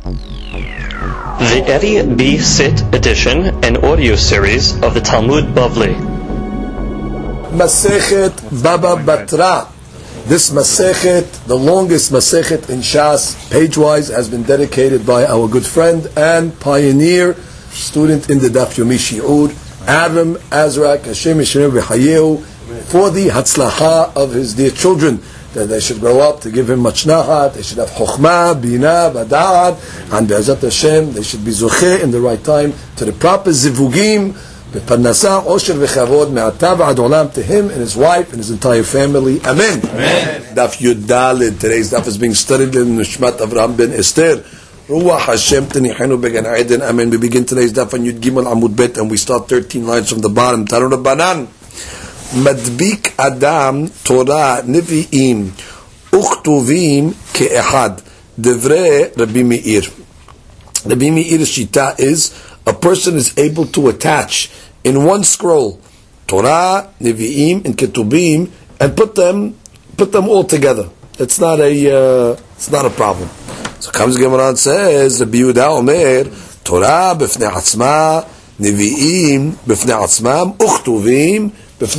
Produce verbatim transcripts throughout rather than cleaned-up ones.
The Eddie B. Sit edition and audio series of the Talmud Bavli. Masechet Baba Batra. This Masechet, the longest Masechet in Shas, page-wise, has been dedicated by our good friend and pioneer, student in the Daf Yomi Shi'ur, Adam Azrak Hashem Yisrael V'Hayehu, for the Hatzlacha of his dear children, that they should grow up to give him much nahat, they should have chokhmah, bina, bada'at, and be'ezat Hashem, they should be zocheh in the right time to the proper zivugim, be'parnasa, osher v'chavod, me'ata v'ad olam, to him and his wife and his entire family. Amen. Amen. Daf Yud Daled. Today's daf is being studied in Nishmat Avraham ben Esther. Ruach Hashem tenichenu began Eden. Amen. We begin today's daf on Yud Gimel Amud Bet, and we start thirteen lines from the bottom. Tarun Rabbanan. מדביק אדם תורה נביאים וכתובים כאחד דברי רבי מאיר. Rabbi Meir's shita is a person is able to attach in one scroll Torah, Nevi'im, and Ketubim and put them put them all together. It's not a uh, it's not a problem. So comes Gemara and says Rabbi Yehuda Omer Torah b'fnei atzma, Nevi'im b'fnei atzmam, uchtuvim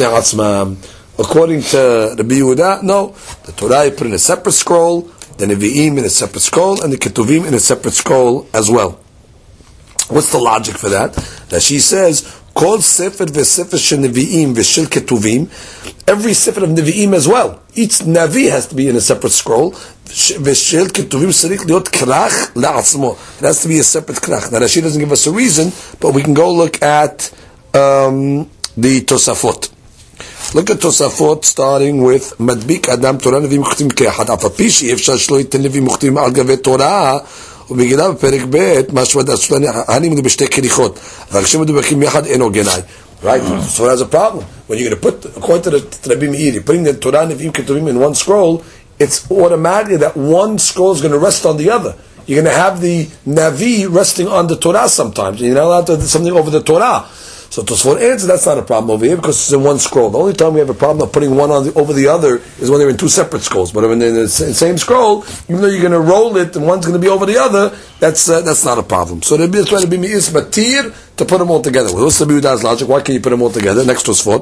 according to Rabbi Yehuda, no, the Torah you put in a separate scroll, the Nevi'im in a separate scroll, and the Ketuvim in a separate scroll as well. What's the logic for that? That she says, Kol Sefer v'Sefer shel Nevi'im v'shel Ketuvim, every Sefer of Nevi'im as well. Each Navi has to be in a separate scroll. V'shel Ketuvim tzarich liot krach la'atzmo. It has to be a separate krach. Now Rashi doesn't give us a reason, but we can go look at um, the Tosafot. Look at Tosafot starting with Madbik Adam Torah Nevi Mukhtim Ke'achad Afapi she'efshar shelo yiten Nevi Mukhtim al gavei Torah ובגילה בפרק ב' משהו דסולני הנים בשתי כריכות אבל כשמדוברים יחד אין הוגנאי. Right? So that's a problem. When you're going to put, according to the to Rabbi Meir, you're putting the Torah Nevim Ketuvim in one scroll, it's automatically that one scroll is going to rest on the other. You're going to have the Navi resting on the Torah sometimes. You're not allowed to do something over the Torah. So Tosafot answers that's not a problem over here because it's in one scroll. The only time we have a problem of putting one on the, over the other is when they're in two separate scrolls. But when they're in the same scroll, even though you're going to roll it and one's going to be over the other, that's uh, that's not a problem. So they're trying to be is matir to put them all together. Well, what's the Yehuda's logic? Why can't you put them all together? Next Tosafot.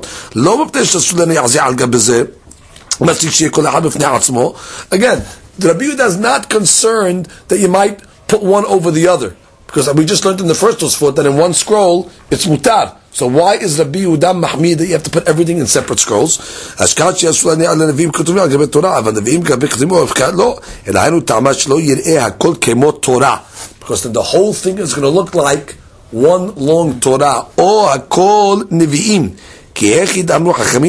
Again, the Rabbi Yehuda is not concerned that you might put one over the other. Because we just learned in the first Tosafot that in one scroll it's mutar. So why is Rabbi Yehuda mahmid that you have to put everything in separate scrolls? Because the whole thing is going to look like one long Torah. Or hakol nevi'im. They don't want it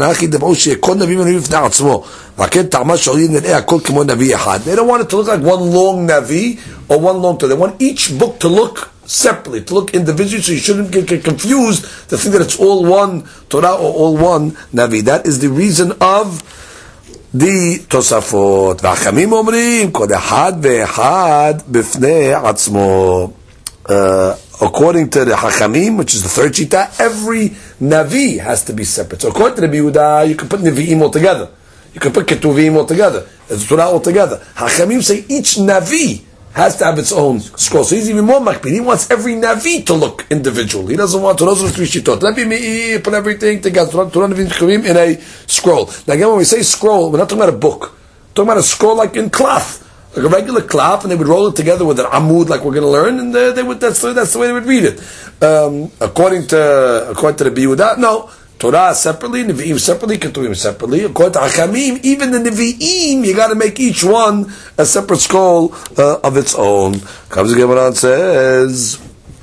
to look like one long Navi or one long Torah. They want each book to look separately, to look individually, so you shouldn't get, get confused to think that it's all one Torah or all one Navi. That is the reason of the Tosafot. והחכמים אומרים, כל אחד ואחד בפני עצמו. According to the Hachamim, which is the third shita, every Navi has to be separate. So according to the Yehuda, you can put Nevi'im all together. You can put Ketuvim all together. It's Torah all together. Hachamim say each Navi has to have its own scroll. So he's even more makpid. He wants every Navi to look individual. He doesn't want to those three shitot. Let me put everything together. Torah, Nevi'im, Ketuvim in a scroll. Now again, when we say scroll, we're not talking about a book. We're talking about a scroll like in cloth. Like a regular cloth, and they would roll it together with an amud, like we're going to learn, and they, they would. That's the, that's the way they would read it. Um, according to according to the Yehuda, no, Torah separately, Nevi'im separately, Ketuvim separately. According to Hachamim, even the Nevi'im, you got to make each one a separate scroll uh, of its own. Comes the Gemara and says,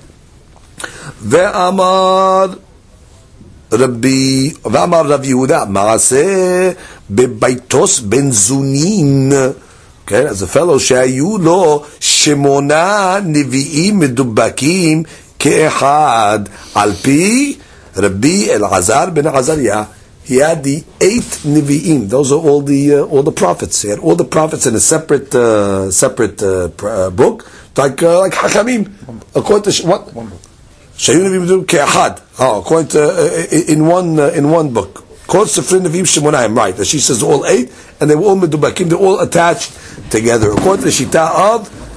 Ve'amar Rabbi Ve'amar Rav Yehuda Maaseh beBaitos ben Zunin. Okay, as a fellow, שהיו לו שמונה נביאים מדובקים כאחד, על פי רבי אלעזר ben Azariah. He had the eight nevi'im. Those are all the uh, all the prophets. He had all the prophets in a separate uh, separate uh, uh, book, like uh, like Hachamim. According to sh- what? One book. שהיו נביאים מדובקים כאחד. Oh, according to uh, in one uh, in one book. Called Sefrin Nevi'im Shemonayim, right? That she says all eight, and they were all medubakim, they're all attached together. According to the Shita of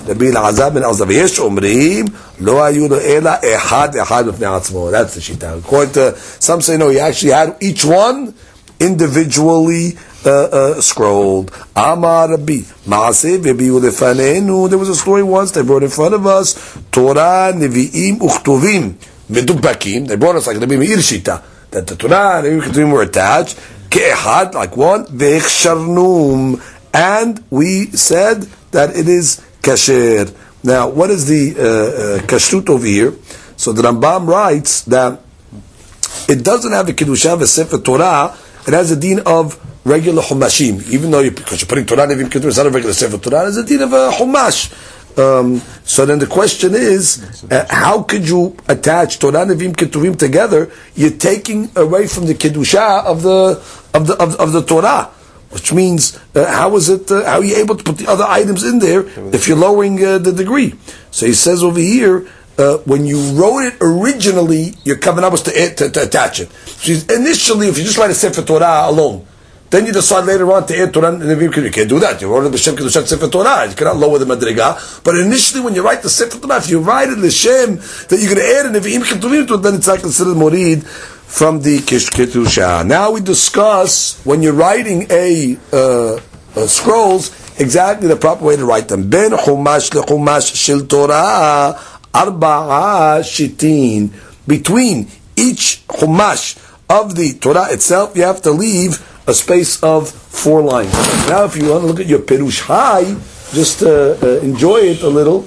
רבי אלעזר בן עזר, ויש אומרים, לא היו לו אלא אחד אחד בפני עצמו. That's the shita. According to some say no, he actually had each one individually uh, uh, scrolled. Amar Rabbi, Maaseh v'biu lefanenu. There was a story once they brought in front of us, Torah, Nevi'im, Uchtuvim, Medubakim. They brought us like Rabbi Meir shita, that the Torah and the Uchtuvim were attached, Ke'ehad, like one, Ve'echsharnum. And we said that it is kasher. Now, what is the uh, uh, kashrut over here? So the Rambam writes that it doesn't have a kedusha v'sefer Torah. It has a deen of regular humashim, even though you, because you're putting Torah Nevi'im Ketuvim, it's not a regular sefer Torah. It's a deen of a humash. Um, so then the question is, uh, how could you attach Torah Nevi'im Ketuvim together? You're taking away from the kedusha of the of the of, of the Torah. Which means, uh, how is it? Uh, how are you able to put the other items in there if you're lowering uh, the degree? So he says over here, uh, when you wrote it originally, your kavanah was to, to, to attach it. So initially, if you just write a sefer Torah alone, then you decide later on to add Torah, you can't do that. You wrote it b'shem kedushat sefer Torah. You cannot lower the madriga. But initially, when you write the sefer Torah, if you write it l'shem that you're going to add an Nevi'im Ketuvim to it, then it's not considered morid from the Kedusha. Now we discuss when you're writing a, uh, uh, scrolls, exactly the proper way to write them. Ben chumash lechumash shel Torah arba'a shitin. Between each chumash of the Torah itself, you have to leave a space of four lines. Now, if you want to look at your Perush High, just uh, uh, enjoy it a little.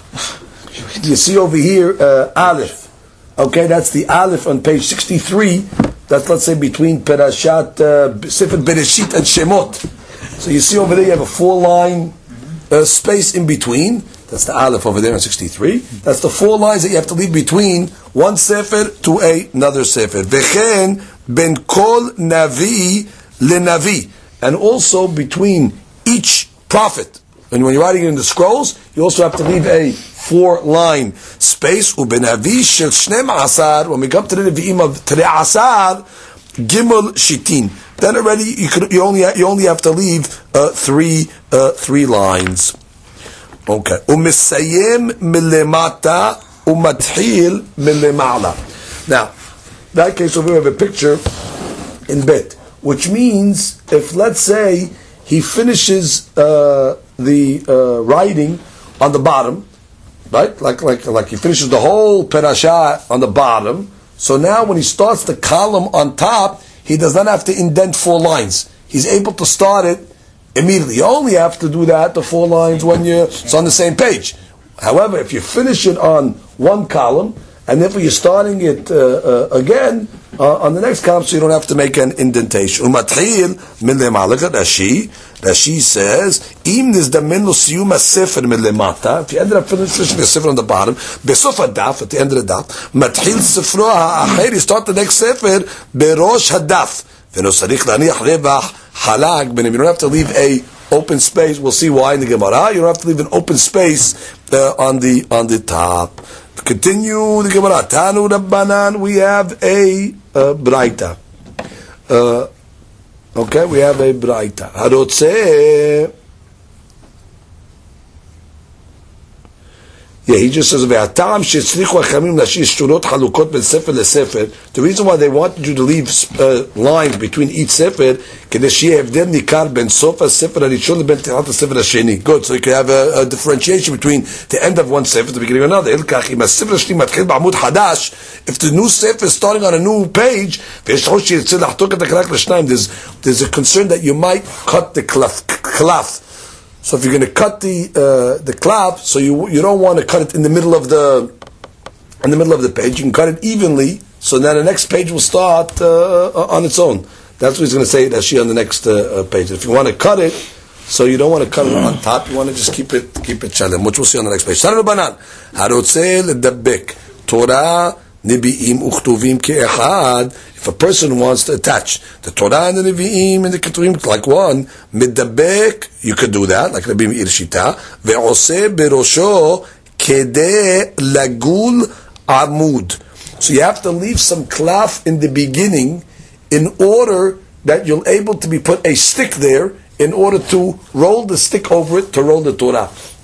You see over here, uh, Aleph. Okay, that's the Aleph on page sixty-three. That's, let's say, between Perashat, uh, Sefer Bereshit and Shemot. So you see over there, you have a four-line uh, space in between. That's the Aleph over there on sixty-three. That's the four lines that you have to leave between one Sefer to another Sefer. Vechen ben kol navi lenavi. And also between each prophet. And when you're writing it in the scrolls, you also have to leave a four-line space. Ubenavi shel shneim asar. When we come to the Nevi'im of Terei Asar, Gimel Shitin. Then already you could you only you only have to leave uh, three uh, three lines. Okay. Umisayim milemata umathil milemala. Now, in that case over here we have a picture in Bet, which means if let's say he finishes uh, the uh, writing on the bottom, right? Like like like he finishes the whole perashah on the bottom. So now when he starts the column on top, he does not have to indent four lines. He's able to start it immediately. You only have to do that, the four lines, when you're it's on the same page. However, if you finish it on one column, and if you're starting it uh, uh, again uh, on the next column, so you don't have to make an indentation. Umathil min le'malaka. Rashi, Rashi says, Im nizdamen lo siyum ha-sefer min le'mata. If you ended up finishing the sefer on the bottom, besof ha-daf, at the end of the daf, mathil sefro ha-acher, you start the next sefer berosh ha-daf. V'no sarich laniach revach halak. You don't have to leave a open space. We'll see why in the Gemara. You don't have to leave an open space uh, on the on the top. Continue the Gemara. Tanu Rabbanan. We have a uh, braita. Uh, okay, we have a braita. Harotzeh. Yeah, he just says, "Ve'atam shetzrichu hachamim lashir shturot halukot ben sefer lesefer." The reason why they wanted you to leave uh, lines between each sefer, kedei sheyeh hevdel nikar ben sof hasefer harishon leben tilat hasefer hasheni. Good, so you can have a, a differentiation between the end of one sefer to the beginning of another. Ilkach im hasefer hasheni matchil b'amud hadash. If the new sefer is starting on a new page, there's there's a concern that you might cut the cloth. So if you're going to cut the uh, the klaf, so you you don't want to cut it in the middle of the in the middle of the page. You can cut it evenly, so then the next page will start uh, on its own. That's what he's going to say. Rashi on the next uh, page. If you want to cut it, so you don't want to cut it on top. You want to just keep it keep it shalom, which we'll see on the next page. Tanu Rabbanan harotzeh ledabbek Torah Nevi'im Uchtuvim ke'echad. If a person wants to attach the Torah and the Nevi'im and the Ketuvim like one, midabek, you could do that, like Rabbi Meir Shita. Ve'oseh berosho kedeh lagul amud. So you have to leave some klaf in the beginning in order that you're able to be put a stick there in order to roll the stick over it to roll the Torah.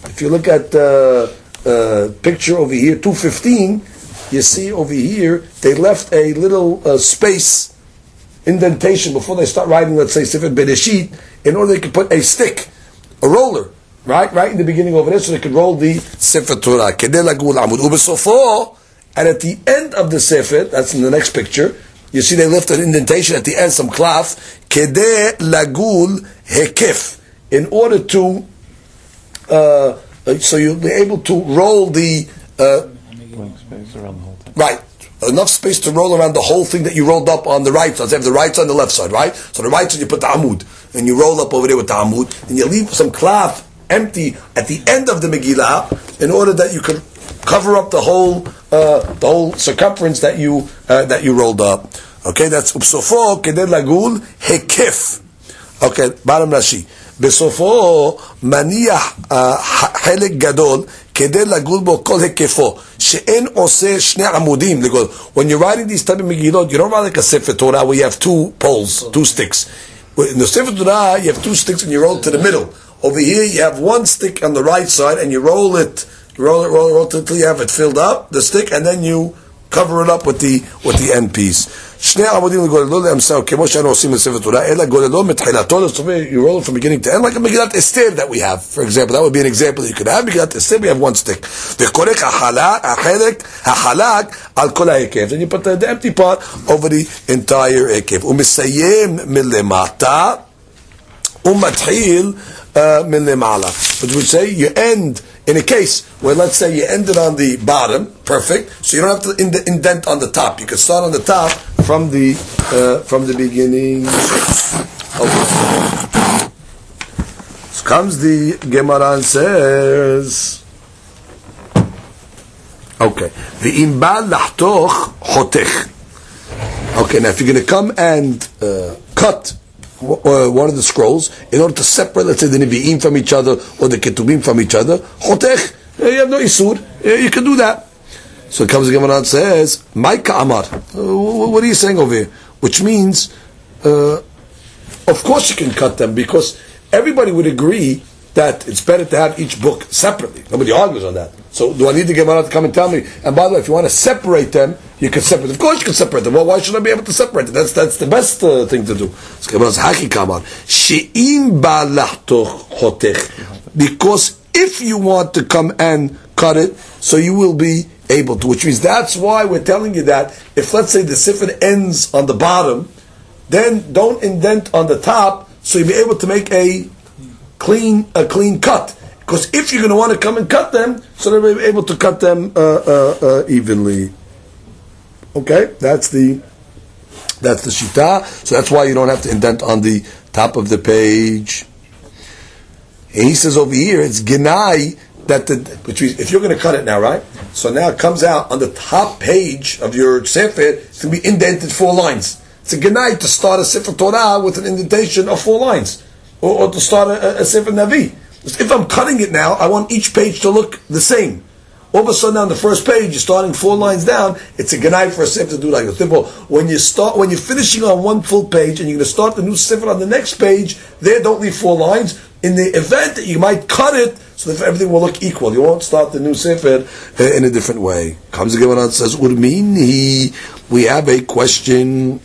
if you look at the uh, uh, picture over here, two fifteen, you see over here, they left a little uh, space, indentation, before they start writing, let's say, Sefer Bereshit, in order they could put a stick, a roller, right, right in the beginning over there, so they could roll the Sefer Torah. Kedei lagul amud. Ubesofo, and at the end of the Sefer, that's in the next picture, you see they left an indentation at the end, some cloth, Kedei lagul hekef, in order to, uh, so you'll be able to roll the, uh, space around the whole thing. Right. Enough space to roll around the whole thing that you rolled up on the right side. So you have the right side and the left side, right? So the right side you put the amud, and you roll up over there with the amud, and you leave some cloth empty at the end of the Megillah, in order that you could cover up the whole uh, the whole circumference that you uh, that you rolled up. Okay, that's upsofo kedei lagul hekef. Okay, bottom Rashi. בסופו מניח חלק גדול כדי לגול בו כל היקפו שאין עושה שני עמודים לגול. When you're writing these type of megillot, you don't write like a Sefer Torah where you have two poles, two sticks. In the Sefer Torah you have two sticks and you roll it to the middle. Over here you have one stick on the right side and you roll it, roll it, roll it, roll it until you have it filled up, the stick, and then you cover it up with the with the end piece. שני עמודים לגוללו לאמסהו כמו שאנו עושים בספר תורה, אלא גוללו מתחילתו לסופו, you roll it from beginning to end, like a Megillat Esther that we have, for example. That would be an example that you could have. Megillat Esther, we have one stick. וחורק החלק, החלק על כל ההיקף. Then you put the, the empty part over the entire היקף. ומסיים מלמטה, ומתחיל uh, מלמעלה. Which would say you end, in a case where, let's say, you ended on the bottom, perfect, so you don't have to indent on the top. You can start on the top from the uh, from the beginning. Okay. So comes the Gemara and says, okay, v'im ba lahtoch chotech. Okay, now if you're going to come and uh, cut Uh, one of the scrolls, in order to separate, let's say, the Nevi'im from each other, or the Ketubim from each other, Chotech, you have no Isur, you can do that. So it comes the Gemara and says, Maika Amar, what are you saying over here? Which means, uh, of course you can cut them, because everybody would agree that it's better to have each book separately. Nobody argues on that. So do I need the Gemara to come and tell me? And by the way, if you want to separate them, you can separate them. Of course you can separate them. Well, why should I be able to separate them? That's that's the best uh, thing to do. Because if you want to come and cut it, so you will be able to. Which means that's why we're telling you that if, let's say, the Sefer ends on the bottom, then don't indent on the top, so you'll be able to make a clean a clean cut. Because if you're going to want to come and cut them, so they'll be able to cut them uh, uh, uh, evenly. Okay, that's the that's the shita. So that's why you don't have to indent on the top of the page. And he says over here, it's genai that the which means if you're going to cut it now, right? So now it comes out on the top page of your sefer. It's going to be indented four lines. It's a genai to start a sefer Torah with an indentation of four lines, or, or to start a, a sefer Navi. If I'm cutting it now, I want each page to look the same. All of a sudden, on the first page, you're starting four lines down. It's a genai for a sefer to do like this. Therefore, when you start, when you're finishing on one full page and you're going to start the new sefer on the next page, there don't leave four lines. In the event that you might cut it, so that everything will look equal. You won't start the new sefer uh, in a different way. Comes the Gemara and says, "Urmini." We have a question.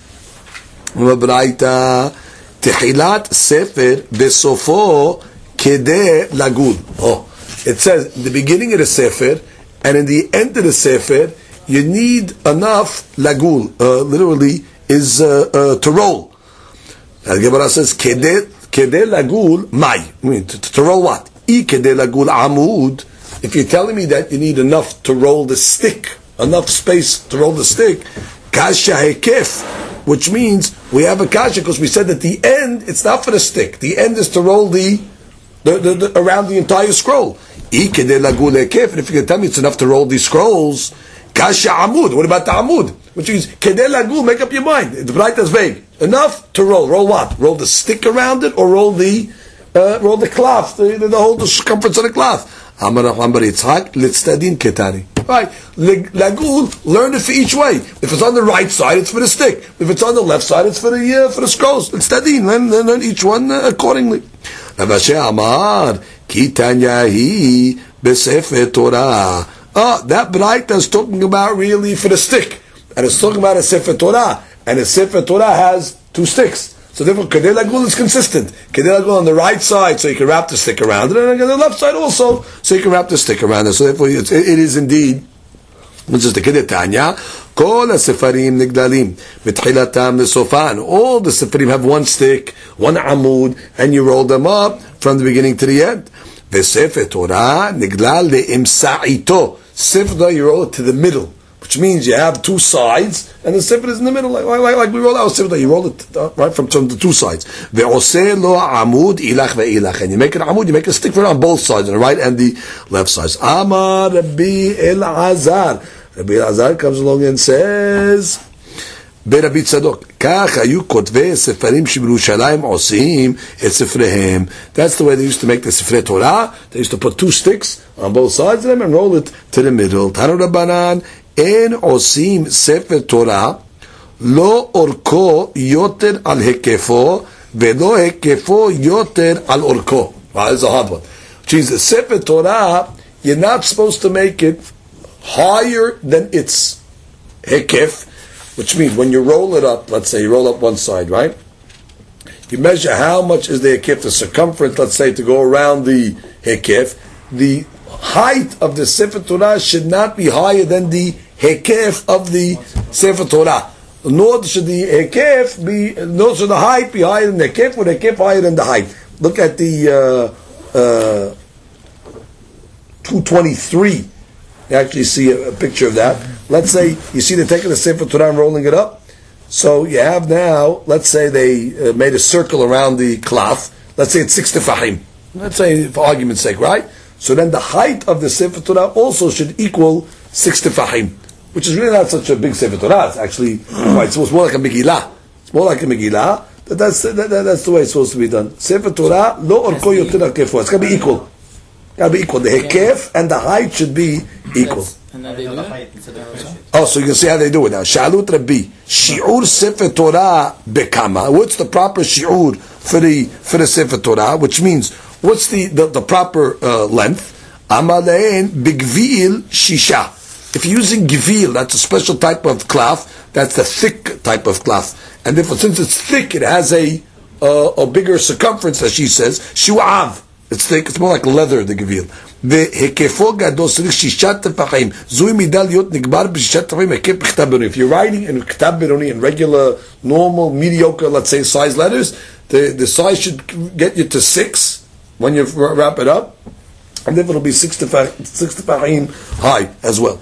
Mabraita tehilat sefer besofo kedei lagul. Oh, it says in the beginning of the sefer and in the end of the sefer, you need enough lagul. Uh, literally, is uh, uh, to roll. And the Gemara says kedei kedei lagul mai. I mean to, to roll what? I kedei lagul amud. If you're telling me that you need enough to roll the stick, enough space to roll the stick, kasha hekef, which means we have a kasha because we said at the end it's not for the stick. The end is to roll the The, the, the, around the entire scroll. And if you can tell me it's enough to roll these scrolls, kasha amud. What about the amud? Which means kedei lagul. Make up your mind. The bright is vague. Enough to roll. Roll what? Roll the stick around it, or roll the uh, roll the cloth, the, the, the whole the circumference of the cloth. Amar Amar Yitzchak litztadin ketani. Right, lagul. Learn it for each way. If it's on the right side, it's for the stick. If it's on the left side, it's for the uh, for the scrolls. Litztadin. Learn, learn each one uh, accordingly. Rav Ashi Amar Ki tanyahi b'sefer Torah. Oh, that Braita is talking about really for the stick. And it's talking about a Sefer Torah. And a Sefer Torah has two sticks. So therefore, Kedei Lagul is consistent. Kedei Lagul on the right side, so you can wrap the stick around it, and on the left side also, so you can wrap the stick around it. So therefore, it's, it, it is indeed, which is the Kedei Tanya, Kol HaSefarim Nigdalim, Mitchilatam L'Sofan. All the Sefarim have one stick, one Amud, and you roll them up from the beginning to the end. V'Sefer Torah Nigdal Le'imsa'ito. Sefer Torah, you roll it to the middle, which means you have two sides, and the sefer is in the middle, like, like, like we roll our sefer. You roll it uh, right from, from the two sides. Ve'oseh lo amud ilach ve'ilach, and you make an amud, you make a stick for it on both sides, on the right and the left sides. Amar Rabbi Elazar. Rabbi Elazar comes along and says, ברבי צדוק, כך היו כותבי ספרים שבירושלים עושים את ספריהם. That's the way they used to make the ספרי Torah. They used to put two sticks on both sides of them and roll it to the middle. תנו רבנן, אין עושים ספר תורה, לא אורכו יותר על היקפו, ולא היקפו יותר על אורכו. Wow, this is a hard one. Which means the ספר Torah, you're not supposed to make it higher than its hekef, which means when you roll it up, let's say you roll up one side, right? You measure how much is the hekef, the circumference, let's say, to go around the hekef. The height of the Sefer Torah should not be higher than the hekef of the Sefer Torah. Nor should the hekef be, nor should the height be higher than the hekef, or the hekef higher than the height. Look at the uh, uh, two twenty-three. You actually see a, a picture of that. Let's say you see they're taking the Sefer Torah and rolling it up. So you have now, let's say they uh, made a circle around the cloth. Let's say it's six tefachim. Let's say for argument's sake, right? So then the height of the Sefer Torah also should equal six tefachim, which is really not such a big Sefer Torah. It's actually, right, it's more like a Megillah. It's more like a Megillah. But that's that, that, that's the way it's supposed to be done. Sefer Torah, lo orko yoter al-kefo. It's got to be equal. Got to be equal. The hekef and the height should be equal. And then they do that? Oh, so you can see how they do it now. Shalut Rabbi, shi'ur Sefer Torah bekama. What's the proper shi'ur for the for the Sefer Torah? Which means, what's the the, the proper uh, length? Amalein bigvil shisha. If you're using givil, that's a special type of cloth. That's the thick type of cloth. And therefore, since it's thick, it has a uh, a bigger circumference, as she says. Shu'av. It's thick. It's more like leather, the givil. והיקפו גדול צריך שישה טפחים. זוהי מידה להיות נגמר בשישה טפחים היקף בכתב בינוני. If you're writing in כתב בינוני in regular, normal, mediocre, let's say, size letters, the, the size should get you to six when you wrap it up, and then it'll be six tefachim high as well.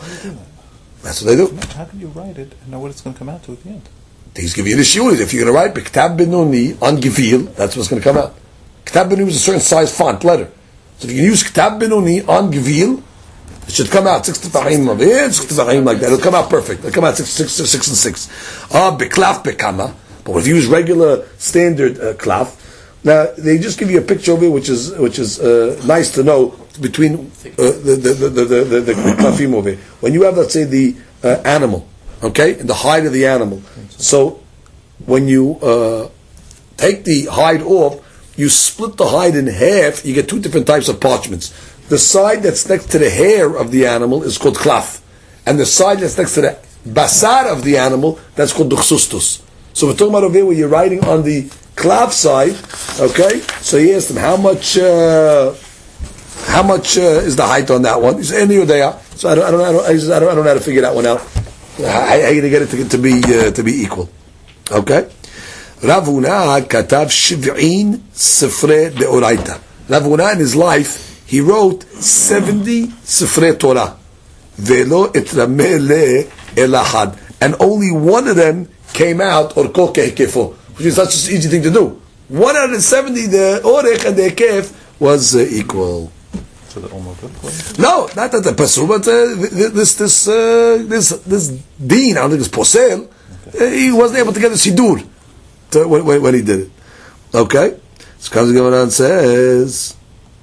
That's what they do. How can you write it and know what it's going to come out to at the end? He's giving you the shiur. If you're going to write בכתב בינוני on givil, that's what's going to come out. כתב בינוני is a certain size font, letter. So if you can use K'tab Benoni on Gevil, it should come out six tefachim of it, six tefachim like that. It'll come out perfect. It'll come out six, six, six, and six. Ah, beklaf bekama. But if you use regular standard uh, klaf, now they just give you a picture of it, which is which is uh, nice to know between uh, the the the the the, the, the klafim of it. When you have, let's say, the uh, animal, okay, and the hide of the animal. So when you uh, take the hide off, you split the hide in half, you get two different types of parchments. The side that's next to the hair of the animal is called klaf. And the side that's next to the basar of the animal, that's called duxustus. So we're talking about over here where you're writing on the klaf side, okay? So he asked him, how much uh, how much uh, is the height on that one? He said, any day. So I don't, I don't, I don't, I don't, I don't know how to figure that one out. How are you going to get it to, to be uh, to be equal? Okay? Rav Huna katav shiv'in sifrei deoraita. Rav Huna in his life, he wrote seventy sifrei Torah. Velo etrameh le elahad. And only one of them came out, or kol kehekefo, which is such an easy thing to do. One out of seventy, the orech and the hekef was uh, equal. So they're all no good? No, not that the pasur, but uh, this this uh, this this dean, I don't think it's posel, okay. uh, he wasn't able to get the sidur. When, when, when he did it. Okay? So comes the Gemara and says,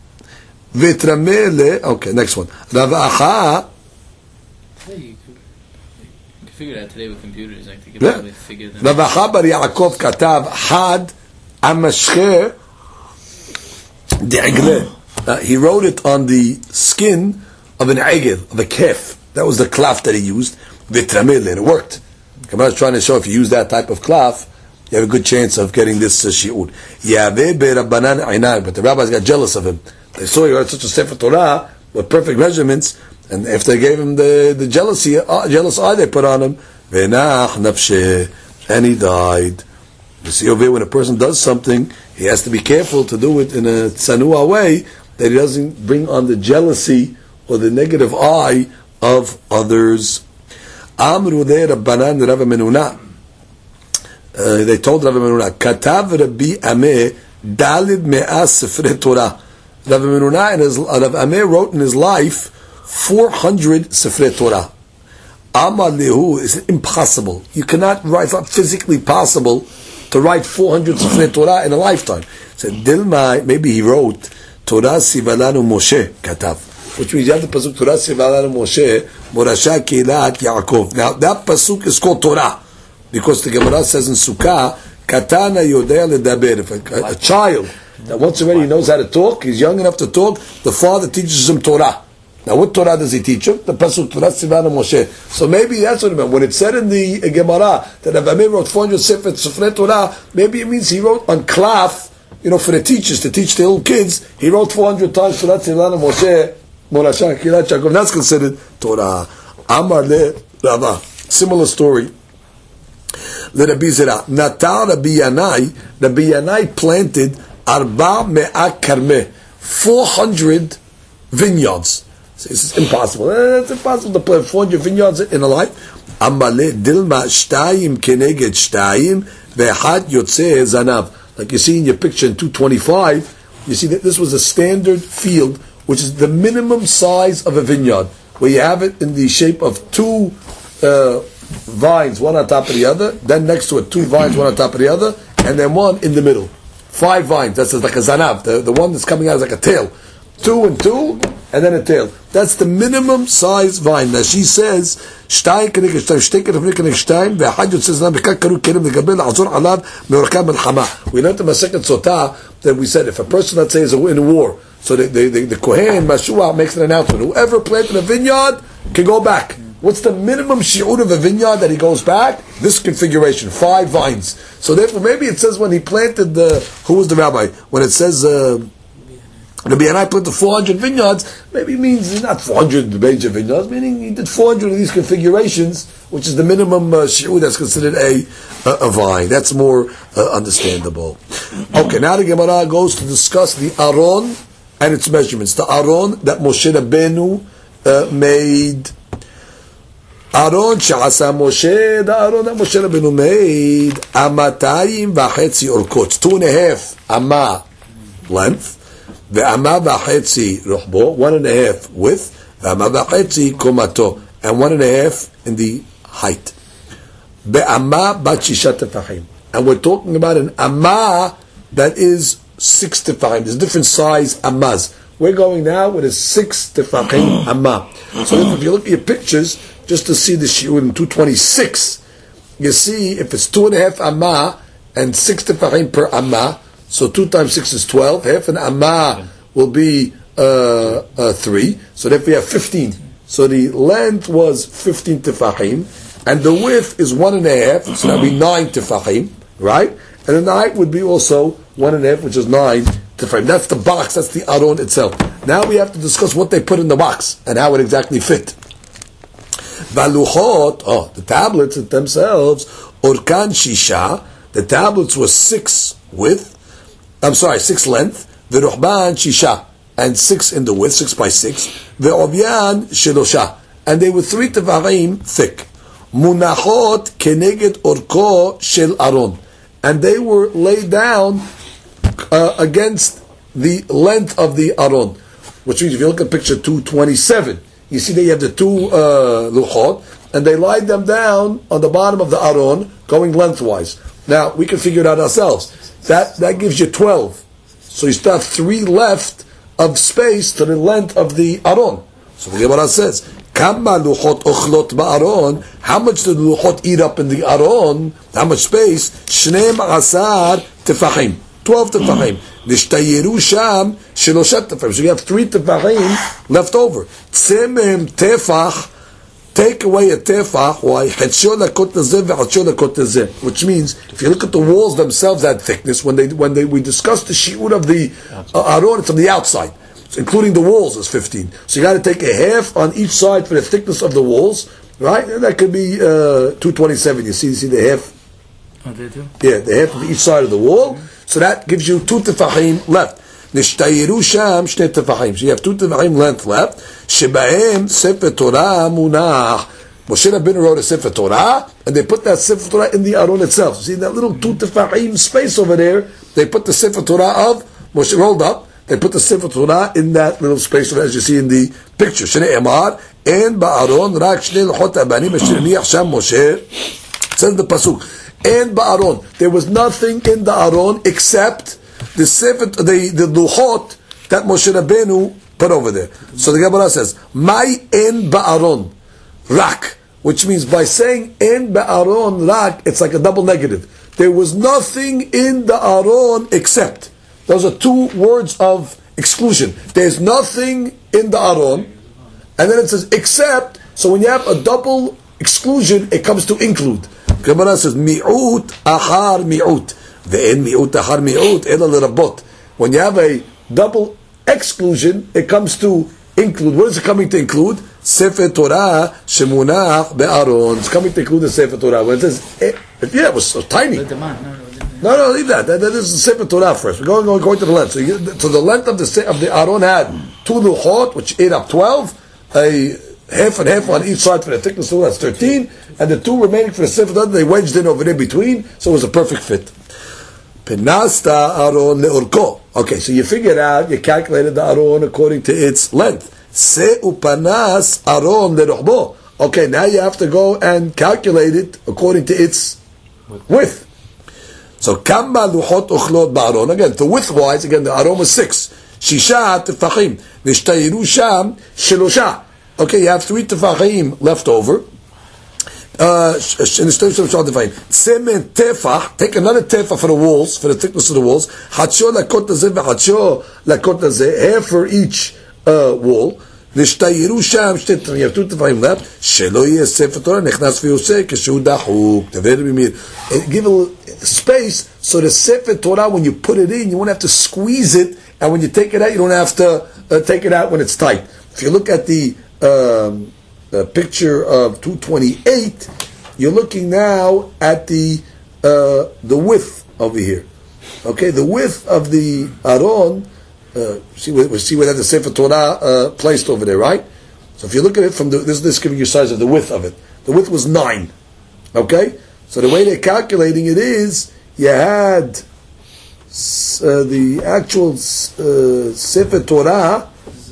Vitramele, okay, next one. Rav Acha. You can figure that today with computers. Like, you can yeah. probably figure them Rav Acha bar Yaakov katav had amashche de'egle. Uh, he wrote it on the skin of an egel, of a calf. That was the cloth that he used, vitramil, and it worked. Gemara is trying to show if you use that type of cloth, you have a good chance of getting this uh, shi'ur. Yaveh be'rabbanan einai, but the rabbis got jealous of him. They saw he wrote such a Sefer Torah with perfect measurements, and if they gave him the, the jealousy, uh, jealous eye they put on him, ve'nach nafsheh, and he died. You see over here, when a person does something, he has to be careful to do it in a tsanua way, that he doesn't bring on the jealousy or the negative eye of others. Amru de Rabbanan Rav Menuna. Uh, they told Rav Menuna, Katav Rabbi Ameh Dalid Me'as Sefrei Torah. Rav Menuna and his, Rav Ameh wrote in his life four hundred Sefrei Torah. Amar Lehu is impossible. You cannot write, it's not physically possible to write four hundred Sefrei Torah in a lifetime. So Dilma, maybe he wrote Torah Sivalanu Moshe Katav, which means you have the pasuk Torah Sivalanu Moshe Morasha Keilat Yaakov. Now that pasuk is called Torah because the Gemara says in Sukkah Katana Yodea Ledaber. If a, a child that once already knows how to talk, he's young enough to talk, the father teaches him Torah. Now what Torah does he teach him? The pasuk Torah Sivalanu Moshe. So maybe that's what it meant. When it said in the uh, Gemara that Rav Ameh wrote four hundred Sefrei Torah, maybe it means he wrote on cloth. You know, for the teachers to teach the little kids, he wrote four hundred times Torah Sivalanu Moshe Morasha Keilat Yaakov. That's considered Torah. Amar le Rava. Similar story. Le Rabbi Zera. Natal Rabbi Yanai. Rabbi Yanai planted Arba Me'ah Karmeh. four hundred vineyards. So this is impossible. Eh, it's impossible to plant four hundred vineyards in a life. Amar le Dilma Shtayim Keneged Shtayim Ve'hat Yotzeh Zanav. Like you see in your picture in two twenty-five, you see that this was a standard field, which is the minimum size of a vineyard, where you have it in the shape of two uh, vines, one on top of the other, then next to it, two vines, one on top of the other, and then one in the middle. Five vines, that's like a zanav, the, the one that's coming out is like a tail. Two and two, and then a tail. That's the minimum size vine. Now she says, שתיים כנגד שתיים, שתי כנגד כנגד שתיים, ואחד יוצא זנב בכך קרוא כלים לגבי לעזור עליו מאורכה מלחמה. We learned in Masechet Sotah that we said if a person, let's say, is in a war, so the, the, the, the Kohen, Mashua, makes an announcement, whoever planted a vineyard can go back. What's the minimum shi'ur of a vineyard that he goes back? This configuration, five vines. So therefore, maybe it says when he planted the, who was the rabbi? When it says, uh, Rabbi Yanai planted four hundred vineyards, maybe it means not four hundred major vineyards, meaning he did four hundred of these configurations, which is the minimum uh, shi'ur that's considered a, a, a vine. That's more uh, understandable. Okay, now the Gemara goes to discuss the Aron and its measurements. The Aron that Moshe Rabbeinu uh, made. Aron she'asa Moshe, the Aron that Moshe Rabbeinu made, amatayim v'chetzi orkot, two and a half amma length, ve'ama v'chetzi ruchbo, one and a half width, ve'ama v'chetzi komato, and one and a half in the height. Be'ama bat shishat tefachim, and we're talking about an amma that is six tefachim. There's different size ammas. We're going now with a six tefachim amma. So if you look at your pictures, just to see the shiur in two twenty-six, you see if it's two and a half amma and six tefachim per amma, so two times six is twelve. Half an amma will be uh, uh, three. So therefore we have fifteen. So the length was fifteen tefachim, and the width is one and a half. So that would be nine tefachim, right? And then the height would be also one and a half, which is nine tefachim. That's the box. That's the aron itself. Now we have to discuss what they put in the box and how it exactly fit. Valuchot, oh, the tablets themselves, orkan shisha, the tablets were six width, I'm sorry, six length, v'ruhban shisha, and six in the width, six by six, v'obyan shilosha, and they were three tefachim thick. Munachot keneged orko shel aron, and they were laid down uh, against the length of the aron, which means if you look at picture two twenty-seven, you see that you have the two uh, luchot, and they lie them down on the bottom of the aron, going lengthwise. Now, we can figure it out ourselves. That that gives you twelve. So you still have three left of space to the length of the aron. So the Gemara says, Kama luchot ochlot ba'aron, how much did the luchot eat up in the aron? How much space? Shnei ma'asar tefachim. twelve tefachim. Nishtayiru sham sheloshat tefachim. So you have three tefachim left over. Tzemem tefach. Take away a tefach, why? Which means, if you look at the walls themselves, that thickness, when they when they we discussed the shi'ur of the uh, aron, it's on the outside, so including the walls is fifteen. So you got to take a half on each side for the thickness of the walls, right? And that could be uh, two twenty-seven. You see, you see the half. Oh, they do? Yeah, the half of each side of the wall. Mm-hmm. So that gives you two tefachim left. Nishtayiru sham shnei tefachim. So you have two tefachim length left. Shebahem Sefer Torah munach. Moshe Rabbeinu wrote a Sefer Torah, and they put that Sefer Torah in the Aron itself. See that little two tefachim space over there? They put the Sefer Torah of Moshe rolled up. They put the Sefer Torah in that little space, as you see in the picture. Shnei Emar and Ba'aron rak shnei l'chot abanim asher niach sham Moshe. Says the pasuk. And Ba'aron, there was nothing in the Aron except the Sefer, the the luchot that Moshe Rabbeinu put over there. So the Gemara says, "My en ba'aron rak," which means by saying en ba'aron rak, it's like a double negative. There was nothing in the aron except. Those are two words of exclusion. There's nothing in the aron, and then it says except. So when you have a double exclusion, it comes to include. Gemara says mi'ut achar mi'ut, ve'en mi'ut achar mi'ut ela l'rabot. When you have a double exclusion, it comes to include. What is it coming to include? Sefer Torah shemunach be'aron. It's coming to include the Sefer Torah. When it says, eh, yeah, it was so tiny. No, no, no, leave that. that, that is the Sefer Torah first. We're going, going, going to the length. So, you, so the length of the of the Aron had two luchot, which ate up twelve, a half and half on each side for the thickness, so that's thirteen, and the two remaining for the Sefer Torah, they wedged in over there between, so it was a perfect fit. Penasta Aron le'orko. Okay, so you figured out, you calculated the Aron according to its length. Se upanas Aron le'rochbo. Okay, now you have to go and calculate it according to its width. So kamba luchot uchlot ba'aron. Again, the width-wise, again, the Aron was six. Shisha tefachim. Nishtayiru sham shelosha. Okay, you have three tefachim left over. Uh, Semen tefach, take another tefach for the walls, for the thickness of the walls. Hacho lakot hazeh v'hacho lakot hazeh, half for each uh, wall. Nishtayiru sham shtei tefachim. You have two tefachim left. Shelo yeh sefer Torah nechnas v'yoseh keshu dachuk. Give a space so the sefer Torah, when you put it in, you won't have to squeeze it, and when you take it out, you don't have to uh, take it out when it's tight. If you look at the um, the picture of two twenty-eight, you're looking now at the uh, the width over here. Okay, the width of the Aron. Uh, see where we see where the Sefer Torah uh, placed over there, right? So if you look at it from the, this, this is giving you size of the width of it. The width was nine. Okay, so the way they're calculating it is you had uh, the actual uh, Sefer Torah.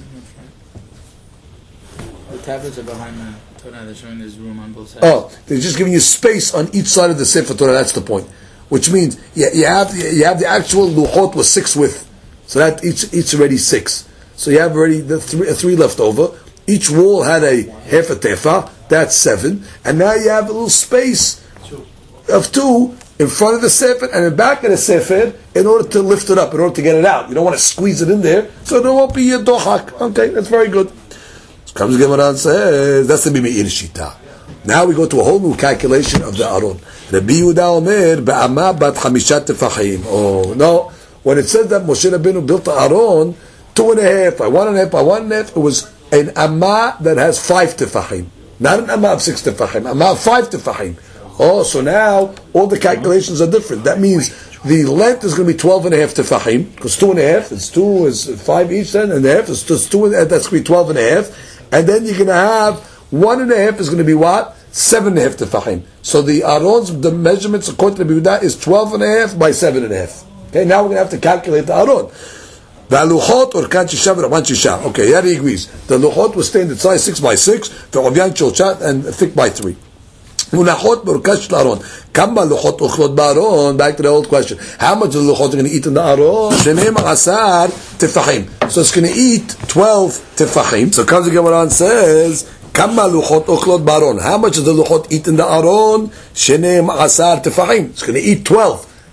Tablets are behind the Torah. They're showing there's room on both sides. Oh, they're just giving you space on each side of the Sefer Torah. That's the point. Which means yeah, you have you have the actual luchot was six width, so that each each already six. So you have already the three three left over. Each wall had a half a tefa. That's seven, and now you have a little space of two in front of the Sefer and in the back of the Sefer in order to lift it up, in order to get it out. You don't want to squeeze it in there, so there won't be a dohak. Okay, that's very good. Comes the Gemara and says, that's the Bimeir Shita. Now we go to a whole new calculation of the Aron. Rabbi Yehuda Omer, Ba'ama bat chamishat tefachim. Oh, no. When it says that Moshe Rabbeinu built the Aron, two and a half, by one and a half, by one and a half, it was an Amma that has five tefachim. Not an Amma of six tefachim, Amma of five tefachim. Oh, so now all the calculations are different. That means the length is going to be twelve and a half tefachim, because two and a half is two, is five each, then, and a half is just two, and that's going to be twelve and a half. And then you're going to have one and a half is going to be what? Seven and a half tefachim. So the Aron's, the measurements according to Rabbi Yehuda is twelve and a half by seven and a half. Okay, now we're going to have to calculate the Aron. The luchot or kan shisha v'raban shisha. Okay, that he agrees. The luchot was standard size six by six, v'ovyan cholchat, and thick by three. Munachot b'rukash l'Aron. Kamba luchot uchlot ba'Aron. Back to the old question. How much of the luchot are going to eat in the Aron? Shenei ma'asar tefachim. So it's going to eat twelve tefachim. So comes the Gemara and says, Kamba luchot uchlot ba'Aron. How much of the luchot eat in the Aron? Shenei ma'asar tefachim. It's going to eat twelve.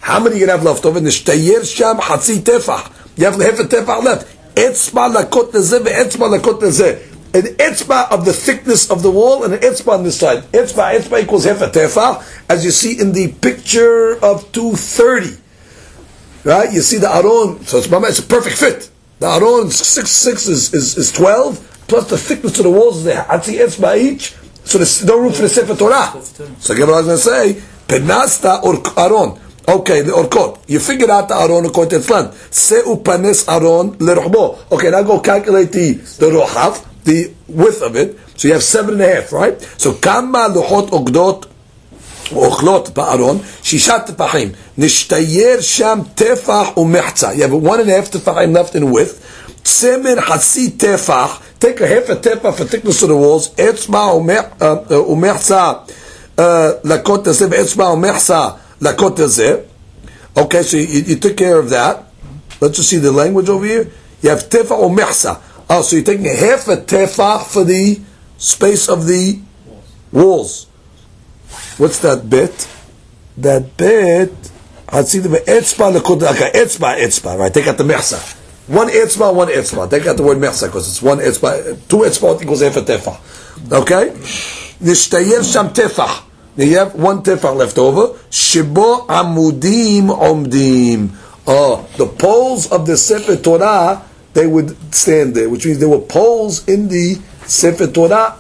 How many you have left over? Nishtayer sham hatzi tefach. You have half a tefach left. Etzba lakot lezeh ve'etzba lakot lezeh. An etzba of the thickness of the wall and an etzba on this side. Etzba, etzba equals half a tefach, as you see in the picture of two thirty. Right? You see the aron, so it's, it's a perfect fit. The aron six six is, is, is twelve, plus the thickness of the walls is there. Hatzi etzba each, so there's no room for the Sefer Torah. So Gemara is going to say, penasta or aron. Okay, the orkot. You figured out the aron according to its length. Seu panes aron lerohbo. Okay, now go calculate the the rohav, the width of it. So you have seven and a half, right? So kama luchot ogdot ochlot ba'aron shishat tefachim nishtayer sham tefach umechza. You have one and a half tefachim left in width. Tsemer hasi tefach. Take a half a tefach for thickness of the walls. Etzma umechza lakot tezeh etzma umechza. Okay, so you, you took care of that. Let's just see the language over here. You have tefach or mechsa. Oh, so you're taking a half a tefach for the space of the walls. What's that bit? That bit. I'd see the etzba lekot. Okay, etzba, etzba. Right, take out the mechsa. One etzba, one etzba. Take out the word mechsa because it's one etzba. Two etzba equals half a tefach. Okay. Nishtayer sham tefach. Now you have one tefach left over. Shibo amudim omdim. Oh, the poles of the Sefer Torah, they would stand there, which means there were poles in the Sefer Torah.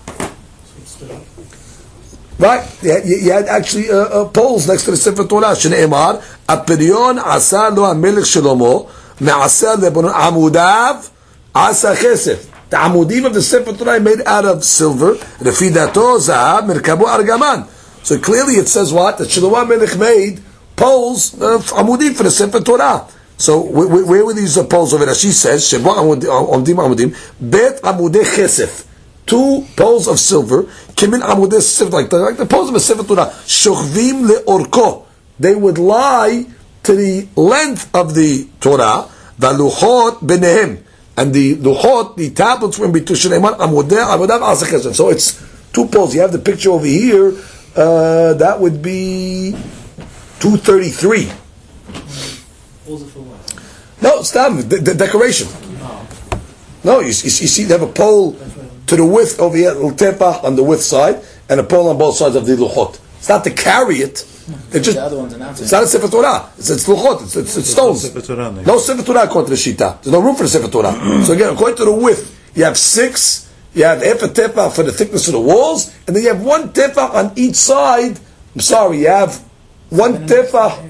Right? You had, you had actually uh, uh, poles next to the Sefer Torah. Shneimar, aperion asa lo hamelech Shlomo, me'asa lebanon amudav asa chesef. The amudim of the Sefer Torah made out of silver. Refidato zahav merkabo argaman. So clearly it says what? That Shlomo Melech made poles, uh, amudim for the Sefer Torah. So where, where were these uh, poles over there? She says, Shebo amudim amudim, bet amudei chesef. Two poles of silver, kimin amudei silver, like the, like the poles of a Sefer Torah. Shochvim leorko. They would lie to the length of the Torah, valuchot benehem. And the luchot, the tablets were in between Shneimar amudei amudav asa chesef. So it's two poles. You have the picture over here. Uh, that would be two thirty-three. No, stop the, the decoration. No, you, you, you see, they have a pole to the width over here, little tefach on the width side, and a pole on both sides of the luchot. It's not to carry it. It's just. It's not a Sefer Torah. It's, it's luchot. It's, it's, it's stones. No Sefer Torah according to the Shita. There's no room for the Sefer Torah. So again, according to the width, you have six. You have half a tefach for the thickness of the walls, and then you have one tefach on each side. I'm sorry, you have one tefach,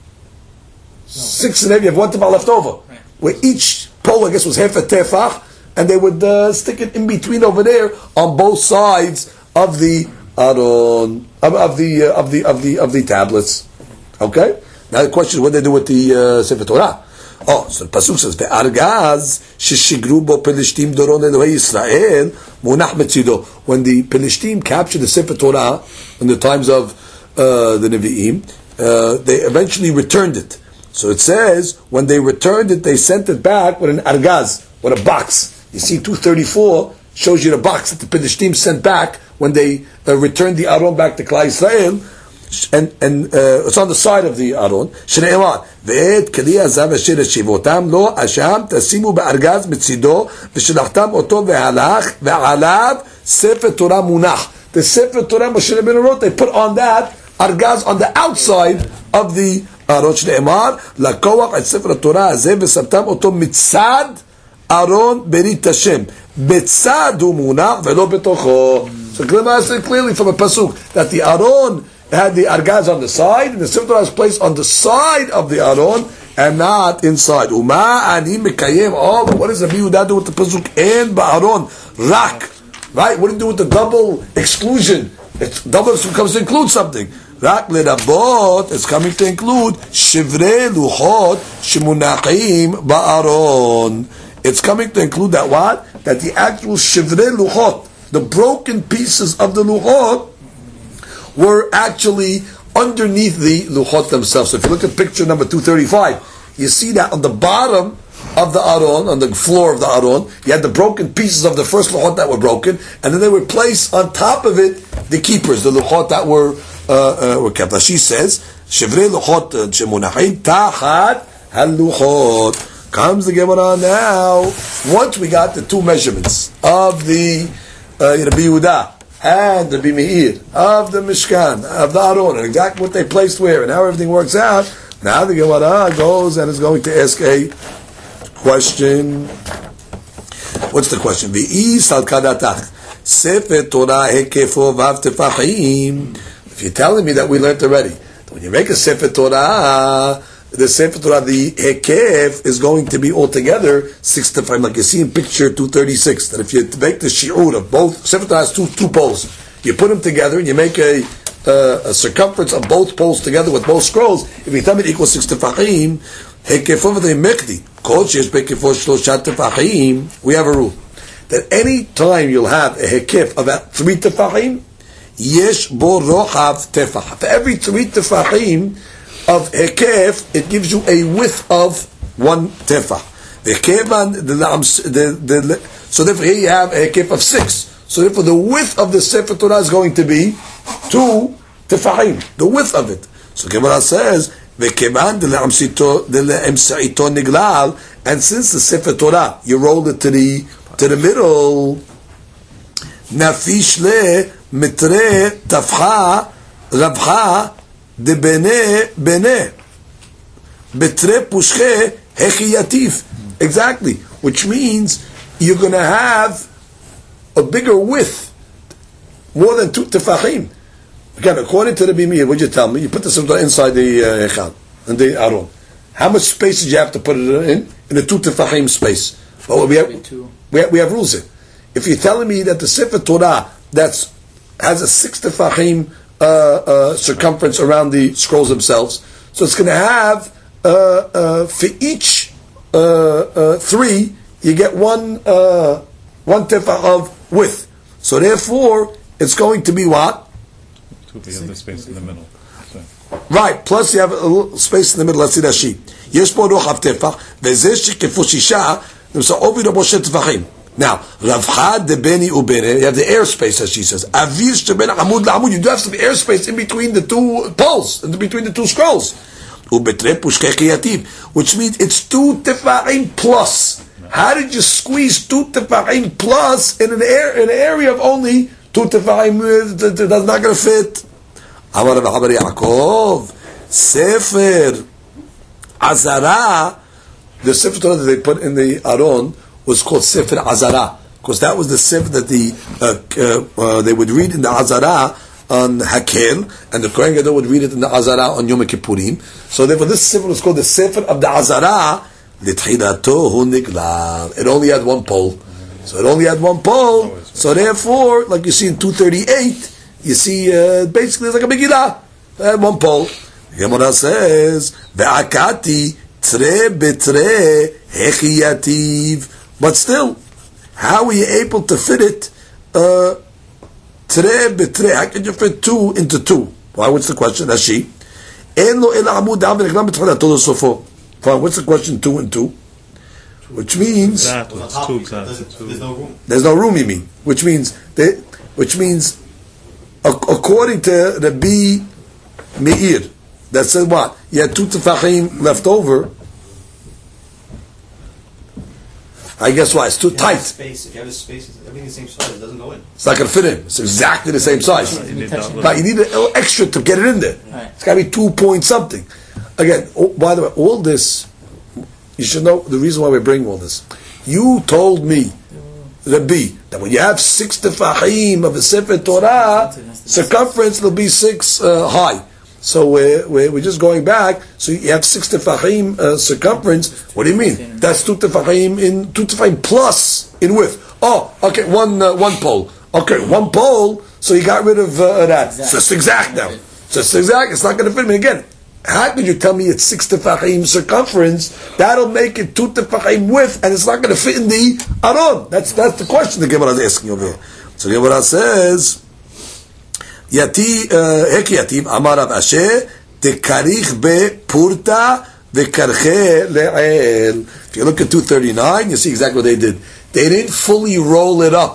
six and a half, you have one tefach left over. Where each pole, I guess, was half a tefach, and they would uh, stick it in between over there on both sides of the aron, of, of the uh, of the of the of the tablets. Okay. Now the question is, what do they do with the uh, Sefer Torah? Oh, so the pasuk says, "Ve'argaz sheshigru bo Pelishtim doron Elohei Yisrael munach metzido." When the Pelishtim captured the Sefer Torah in the times of uh, the Nevi'im, uh, they eventually returned it. So it says, when they returned it, they sent it back with an argaz, with a box. You see, two thirty-four shows you the box that the Pelishtim sent back when they uh, returned the Aron back to Klal Yisrael. And and uh, it's on the side of the aron. Shneimar ve'et kli hazav asher shivotam lo asham tasimu be'argaz mitzido v'shelachtam oto ve'halach ve'alav sefer Torah munach. The Sefer Torah Moshe Rabbeinu wrote. They put on that argaz on the outside of the aron. Shneimar lakoach et sefer Torah hazeh v'samtam oto mitzad aron berit Hashem betzad hu munach ve'lo betocho. So Gemara said clearly from a pasuk that the aron had the argaz on the side, and the Sefer Torah is placed on the side of the aron and not inside. Uma ani mekayem. Oh, but what does the Yehuda do with the pasuk and ba'aron rak? Right? What do you do with the double exclusion? It's double comes to include something. Rak lerabot is coming to include shivrei luchot shemunachim ba'aron. It's coming to include that what? That the actual shivrei luchot, the broken pieces of the luchot, were actually underneath the luchot themselves. So if you look at picture number two thirty-five, you see that on the bottom of the aron, on the floor of the aron, you had the broken pieces of the first luchot that were broken, and then they were placed on top of it, the keepers, the luchot that were uh, uh, were kept. She says, Shevrei luchot shemunachim tachat haluchot. Comes the Gemara now. Once we got the two measurements of the uh, Rabbi Yehuda and the Rabbi Meir of the Mishkan, of the Aron, and exactly what they placed where and how everything works out, now the Gemara goes and is going to ask a question. What's the question? V'is al kadatach sefer Torah hekefo vav tefachim. If you're telling me that we learned already, that when you make a sefer Torah, the sefer Torah, the hekef is going to be altogether six tefachim, like you see in picture two thirty-six. That if you make the shi'ur of both, sefer Torah has two two poles. You put them together and you make a, uh, a circumference of both poles together with both scrolls. If you tell me it equals six tefachim, hekefo v'tei mekdi. We have a rule that any time you'll have a hekef of about three tefachim, yesh bo rochav tefach. For every three tefachim of hekef, it gives you a width of one tefach. So therefore here you have a hekef of six. So therefore the width of the Sefer Torah is going to be two tefachim, the width of it. So Gemara says, and since the Sefer Torah, you rolled it to the to the middle, nafish le mitre tafcha rabcha de bene bene betre pushche hechiyatif. Exactly, which means you're going to have a bigger width, more than two tefachim. Again, according to the Bimir, what you tell me? You put the Sefer inside the Echad, uh, in the Aron. How much space did you have to put it in? In a two tefachim space. Well, we have, we have we have rules here. If you're telling me that the Sefer Torah that's has a six tefachim uh, uh, circumference around the scrolls themselves, so it's going to have uh, uh, for each uh, uh, three, you get one uh, one tefach of width. So therefore, it's going to be what? To be other space in the middle. So. Right, plus you have a little space in the middle. Let's see that sheet. Yesh po rochav tefach, vezeh shekefo shisha, so ovi rabo shet tefachim. Now, ravcha de beni ubene, you have the airspace, as she says. Avir sheben amud la'amud, you do have some airspace in between the two poles, in between the two scrolls. Ubetre pushkei chiyativ, which means it's two tefachim plus. How did you squeeze two tefachim plus in an air in an area of only two tefachim? That's not going to fit. Amar Rav Chabar Yaakov, Sefer Azara, the Sefer Torah that they put in the Aron was called Sefer Azara, because that was the Sefer that the uh, uh, uh, they would read in the Azara on Hakel, and the Kohen Gadol would read it in the Azara on Yom Kippurim. So therefore, this Sefer was called the Sefer of the Azara. It only had one pole, so it only had one pole. So therefore, like you see in two thirty-eight, you see uh, basically it's like a Megillah, uh, one pole. Gemara says, "Ve'akati tre betre hechiyativ." But still, how are you able to fit it? Uh, tre betre. How can you fit two into two? Why? What's the question? Rashi. En lo el amud dam v'nechlam b'tchilat todo sofo. Fine. What's the question? Two and two, which means exactly. It's two exactly. There's, there's no room. There's no room. You mean? Which means they, which means according to Rabbi Meir, that said what? You had two tefachim left over. I guess why? It's too If you tight. have space, if you have a space, everything the same size, it doesn't go in. It's not going to fit in. It's exactly the same size. You need that But you need a little extra to get it in there. Right. It's got to be two point something. Again, oh, by the way, all this, you should know the reason why we're bringing all this. You told me, Rabbi, that when you have six tefachim of a Sefer Torah, circumference will be six uh, high. So we're, we're, we're just going back. So you have six tefachim uh, circumference. What do you mean? That's two tefachim in two tefachim plus in width. Oh, okay, one uh, one pole. Okay, one pole. So you got rid of uh, that. So it's exact now. So it's exact. It's not going to fit me again. How could you tell me it's six tefachim circumference? That'll make it two tefachim width, and it's not going to fit in the Aron. That's that's the question the Gemara is asking over here. So the Gemara says, Yati Heki Yativ Amar Rav Asher Tekarich be Purta veKarche le'el. If you look at two thirty-nine, you see exactly what they did. They didn't fully roll it up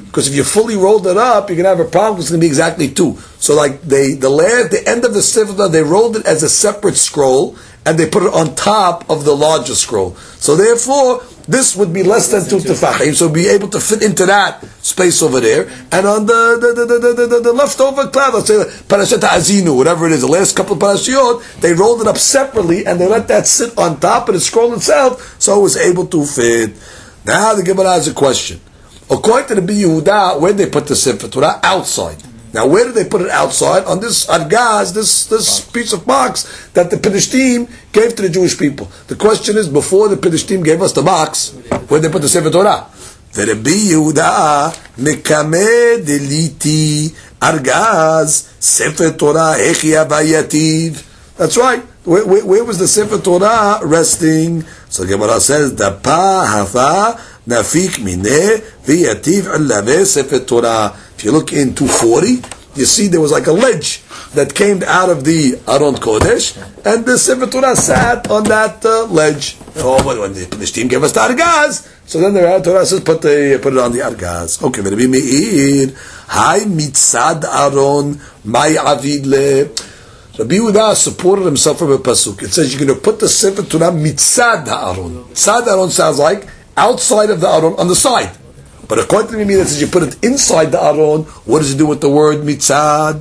Because if you fully rolled it up, you're going to have a problem because it's going to be exactly two. So like they, the last, the end of the Sefer Torah, they rolled it as a separate scroll and they put it on top of the larger scroll. So therefore, this would be less than two tefachim, so be able to fit into that space over there. And on the the, the, the, the, the, the leftover cloud, let's say Parashat Azinu, whatever it is, the last couple of parashiot, they rolled it up separately and they let that sit on top of the scroll itself, so it was able to fit. Now the Gemara has a question. According to the Rabbi Yehuda, where did they put the Sefer Torah? Outside. Now, where did they put it? Outside on this argaz, this this piece of box that the Pidishtim gave to the Jewish people. The question is, before the Pidishtim gave us the box, where did they put the Sefer Torah? The Rabbi Yehuda mekame deliti argaz Sefer Torah hechi avayativ. That's right. Where, where, where was the Sefer Torah resting? So Gemara says, "Da pa hafa nafik mineh viyativ alave Sefer Torah." If you look in two forty, you see there was like a ledge that came out of the Aron Kodesh, and the Sefer Torah sat on that uh, ledge. Oh, but when the Pidishtim gave us the Argaz, so then the Torah says put, the, put it on the Argaz. Okay, Rabbi Meir, Hai mitzad Aron, mai avid le. Rabbi Yehuda supported himself from a pasuk. It says you're going to put the Sefer Torah mitzad Aron. Mitzad Aron sounds like outside of the Aron, on the side. But according to me, that says you put it inside the Aron. What does it do with the word mitzad?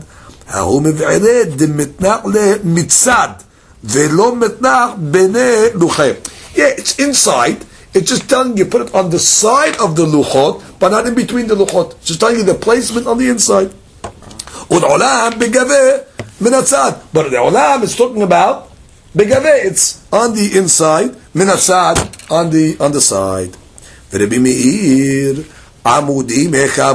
mitzad Yeah, it's inside. It's just telling you put it on the side of the luchot, but not in between the luchot. It's just telling you the placement on the inside. But the olam is talking about begaveh. It's on the inside, minatzad on the on the side. Rabbi Meir. According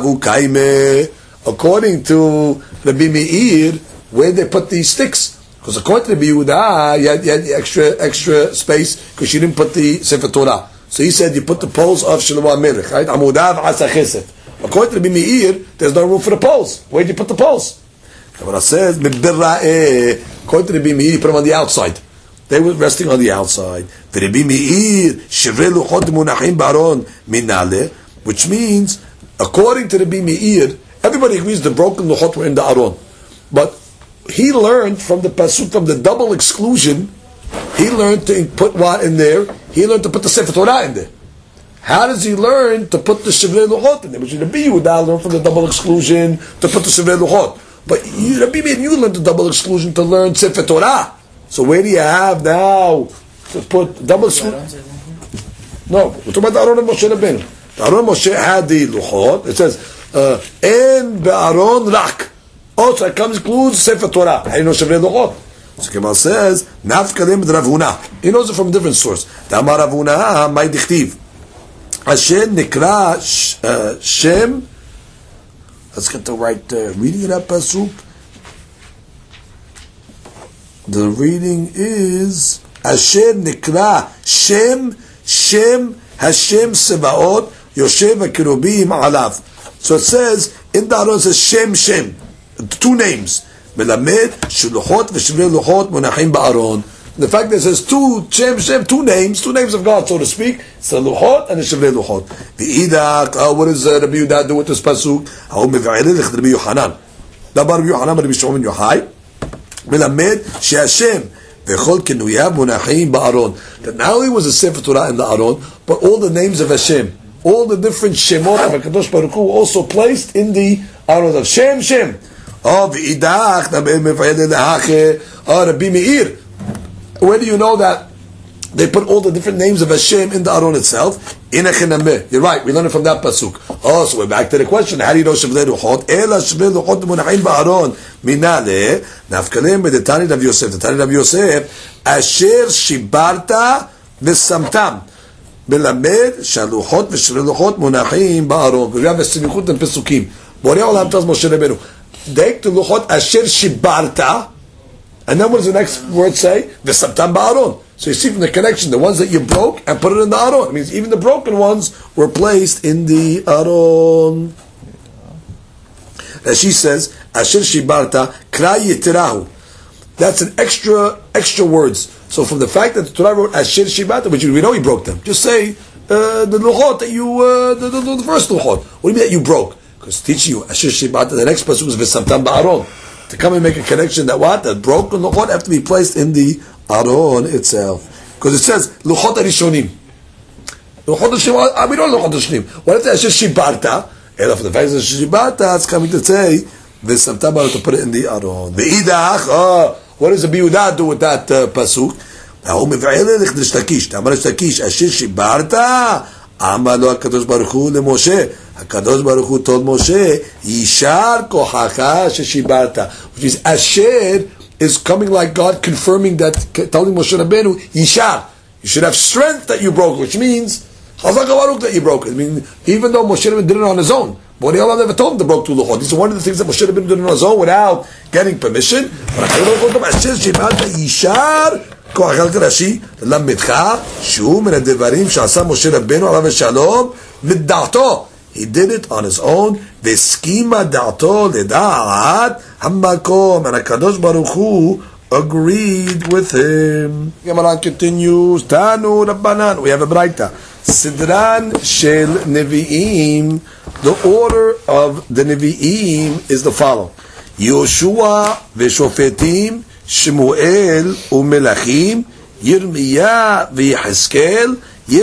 to Rabbi Meir, where they put these sticks? Because according to Rabbi Yehuda, you had, you had extra extra space because you didn't put the Sefer Torah. So he said you put the poles of Shlomo HaMelech, right? Amudav Asa Chesed. According to Rabbi Meir, there's no room for the poles. Where did you put the poles? Gemara says, according to Rabbi Meir, you put them on the outside. They were resting on the outside. Rabbi Meir, Shivrei Luchot Munachim Baron Minale. Which means, according to the Rabbi Meir, everybody agrees the broken luchot were in the Aron. But he learned from the pasuk, from the double exclusion, he learned to put what in there? He learned to put the Sefer Torah in there. How does he learn to put the Shivrei Luchot in there? Which the Rabbi Yehuda learned from the double exclusion to put the Shivrei Luchot. But you, Rabbi Meir, you learned the double exclusion to learn Sefer Torah. So where do you have now to put double exclusion? No, we're talking about the Aron of Moshe Rabbeinu. The Aron Moshe had the luchot. It says, "En be'aron rak." Also, it comes includes Sefer Torah. How do you know Shevrei Luchot? So Kemal says, "Nafkalim Rav Huna." He knows it from a different source. Damar Rav Huna, my dichtiv. Hashem nikra Shem. Let's get the right uh, reading of that pasuk. The reading is Hashem nikra Shem Shem Hashem Sebaot. Yoshev HaKerubim Alav. So it says, in the Aron it says Shem Shem. Two names. Melamed, Shuluchot, V'Shivrei Luchot, Munachim Ba'aron. The fact that it says two Shem Shem, two names, two names of God, so to speak. It's the Luchot and the Shivrei Luchot. V'idak, uh, what does uh, Rabbi Yehuda do with this pasuk? Ha'u mev'ileh l'ch Rabbi Yochanan. Dabar Rabbi Yochanan, Rabbi Shimon Yochai. Melamed, She'Hashem. That not only was the Sefer Torah in the Aron, but all the names of Hashem, all the different Shemot of HaKadosh Baruch Hu were also placed in the Aron of Shem Shem. Oh, Rabbi Meir. Where do you know that they put all the different names of Hashem in the Aron itself? You're right, we learned it from that pasuk. Oh, so we're back to the question. How do you know Shevrei Luchot? Ela Shevrei Luchot munachim ba'aron minale nafkalim b'detani Rav Yosef. Detani Rav Yosef asher shibarta v'samtam melamed shaluchot v'Shevrei Luchot munachim ba'aron. We have a simichut in pesukim. Borei Olam tells Moshe Rabbeinu, Deik to Luchot asher shibarta, and then what does the next word say? V'samtam ba'aron. So you see from the connection, the ones that you broke and put it in the Aron. It means even the broken ones were placed in the Aron. As she says, Asher Shibarta, Kra Yitirahu. That's an extra, extra words. So from the fact that the Torah wrote Asher Shibarta, which we know he broke them. Just say, uh, the Luchot that you, uh, the, the, the first Luchot. What do you mean that you broke? Because teaching you Asher Shibata, the next pasuk is V'samtam ba'aron. To come and make a connection that what? That broken luchot have to be placed in the aron itself. Because it says, luchot arishonim. Luchot arishonim, we don't know luchot arishonim. What if Asher Shibarta? And for the fact that Asher Shibarta, it's coming to say, V'samtam ba'aron, to put it in the aron. V'idach, oh, what does the Biyudah do with that uh, pasuk? הוא מבער לכדש תקיש, תאמר שתקיש, אשר שיברת, אמר לו הקדוש ברוך הוא למשה, הקדוש ברוך הוא told משה, יישר כוחך ששיברת, which is Asher is coming like God confirming that, telling Moshe Rabbeinu, יישר, you should have strength that you broke, which means, Chazak HaBaruch that you broke it. I mean, even though Moshe Rabbeinu did it on his own, but Allah never told him to broke two luchot. This is one of the things that Moshe Rabbeinu did on his own without getting permission. But Asher שיברת, יישר כוח החלק רש"י, למדך, שהוא מן הדברים שעשה משה רבנו עליו השלום, מדעתו. He did it on his own, והסכימה דעתו לדעת המקום, and הקדוש ברוך הוא agreed with him. Gemara continues, תנו רבנן, we have a braita. סדרן של נביאים, the order of the נביאים is the following. יהושע ושופטים, שמואל ומלכים, ירמיה ויחזקאל,